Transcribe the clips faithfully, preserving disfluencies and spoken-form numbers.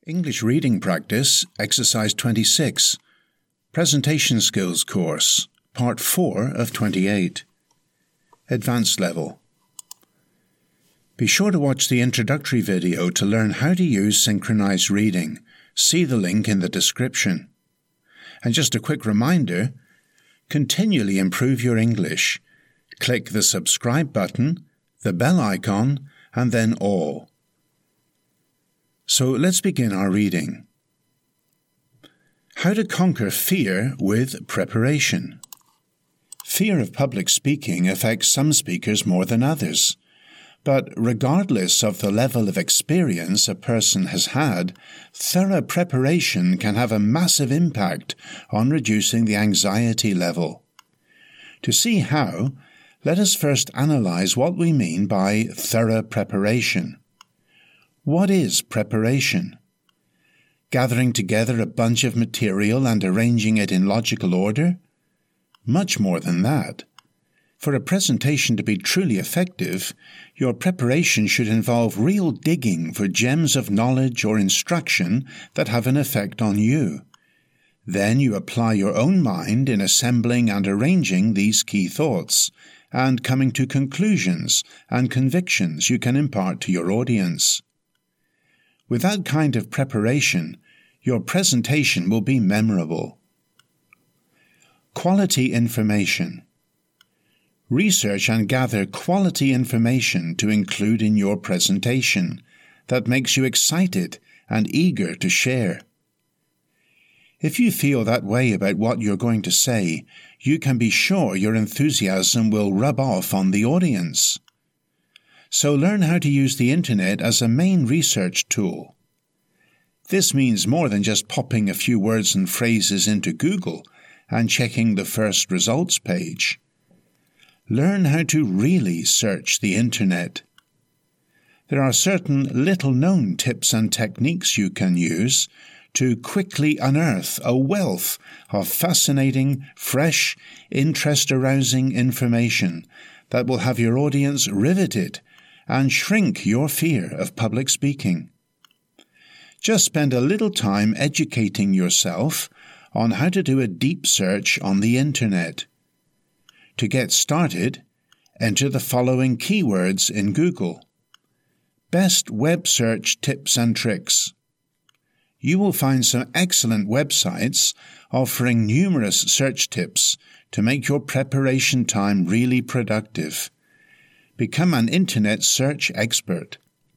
English Reading Practice, Exercise twenty-six, Presentation Skills Course, Part four of twenty-eight. Advanced Level. Be sure to watch the introductory video to learn how to use synchronized reading. See the link in the description. And just a quick reminder, continually improve your English. Click the subscribe button, the bell icon, and then all. So let's begin our reading. How to conquer fear with preparation. Fear of public speaking affects some speakers more than others. But regardless of the level of experience a person has had, thorough preparation can have a massive impact on reducing the anxiety level. To see how, let us first analyze what we mean by thorough preparation. What is preparation? Gathering together a bunch of material and arranging it in logical order? Much more than that. For a presentation to be truly effective, your preparation should involve real digging for gems of knowledge or instruction that have an effect on you. Then you apply your own mind in assembling and arranging these key thoughts, and coming to conclusions and convictions you can impart to your audience. With that kind of preparation, your presentation will be memorable. Quality information. Research and gather quality information to include in your presentation that makes you excited and eager to share. If you feel that way about what you're going to say, you can be sure your enthusiasm will rub off on the audience. So learn how to use the internet as a main research tool. This means more than just popping a few words and phrases into Google and checking the first results page. Learn how to really search the internet. There are certain little-known tips and techniques you can use to quickly unearth a wealth of fascinating, fresh, interest-arousing information that will have your audience riveted and shrink your fear of public speaking. Just spend a little time educating yourself on how to do a deep search on the internet. To get started, enter the following keywords in Google. Best web search tips and tricks. You will find some excellent websites offering numerous search tips to make your preparation time really productive. Become an internet search expert.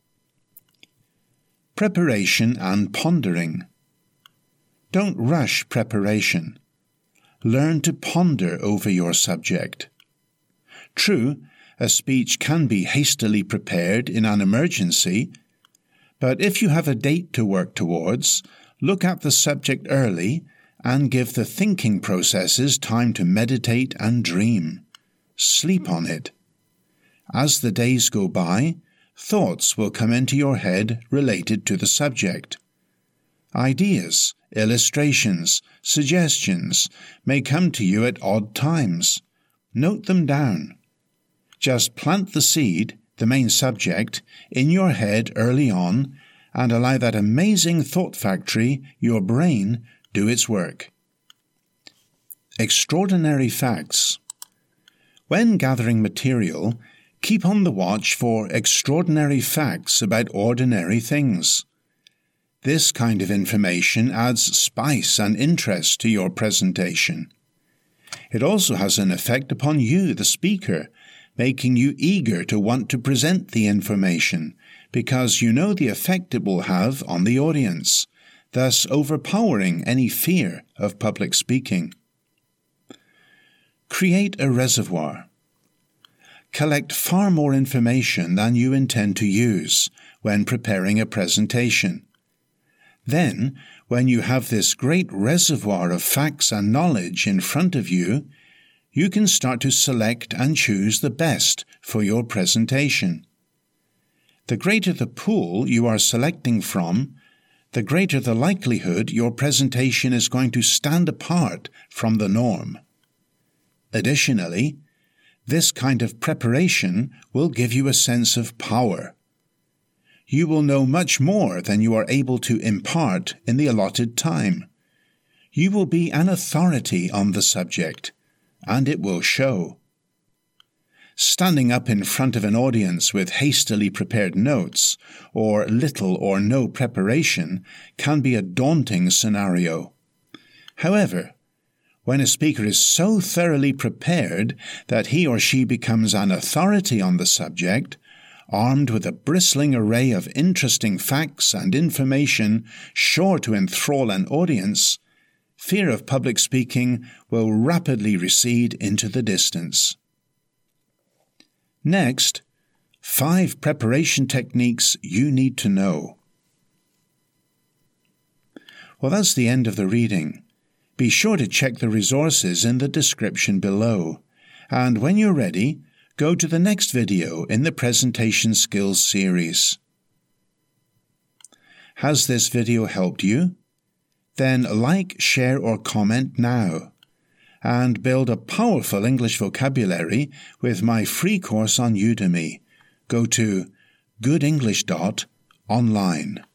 Preparation and pondering. Don't rush preparation. Learn to ponder over your subject. True, a speech can be hastily prepared in an emergency, but if you have a date to work towards, look at the subject early and give the thinking processes time to meditate and dream. Sleep on it. As the days go by, thoughts will come into your head related to the subject. Ideas, illustrations, suggestions may come to you at odd times. Note them down. Just plant the seed, the main subject, in your head early on and allow that amazing thought factory, your brain, do its work. Extraordinary facts. When gathering material, keep on the watch for extraordinary facts about ordinary things. This kind of information adds spice and interest to your presentation. It also has an effect upon you, the speaker, making you eager to want to present the information because you know the effect it will have on the audience, thus overpowering any fear of public speaking. Create a reservoir. Collect far more information than you intend to use when preparing a presentation. Then, when you have this great reservoir of facts and knowledge in front of you, you can start to select and choose the best for your presentation. The greater the pool you are selecting from, the greater the likelihood your presentation is going to stand apart from the norm. Additionally, this kind of preparation will give you a sense of power. you will know much more than you are able to impart in the allotted time. You will be an authority on the subject, and it will show. Standing up in front of an audience with hastily prepared notes, or little or no preparation, can be a daunting scenario. However, when a speaker is so thoroughly prepared that he or she becomes an authority on the subject, armed with a bristling array of interesting facts and information sure to enthrall an audience, fear of public speaking will rapidly recede into the distance. Next, five preparation techniques you need to know. Well, that's the end of the reading. Be sure to check the resources in the description below, and when you're ready, go to the next video in the Presentation Skills series. Has this video helped you? Then like, share or comment now, and build a powerful English vocabulary with my free course on Udemy. Go to good english dot online.